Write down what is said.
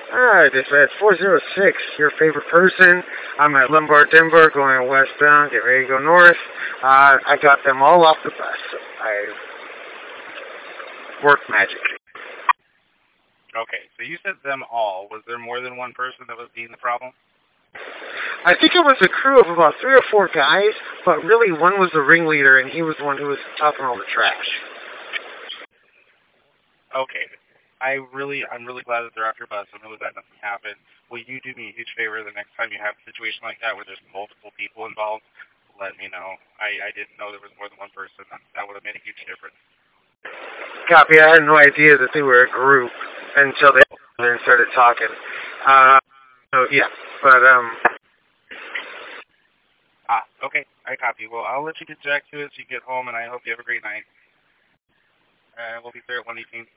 Alright, it's at 406, your favorite person. I'm at Lombard Denver, going westbound, get ready to go north. I got them all off the bus. I work magic. Okay, so you said them all. Was there more than one person that was being the problem? I think it was a crew of about 3 or 4 guys, but really one was the ringleader, and he was the one who was talking all the trash. Okay. I'm really glad that they're off your bus. I'm really glad nothing happened. Will you do me a huge favor the next time you have a situation like that where there's multiple people involved? Let me know. I didn't know there was more than one person. That would have made a huge difference. Copy, I had no idea that they were a group until they started talking. So yeah, but Okay. I copy. Well, I'll let you get back to it so you get home, and I hope you have a great night. We'll be there at 1:18.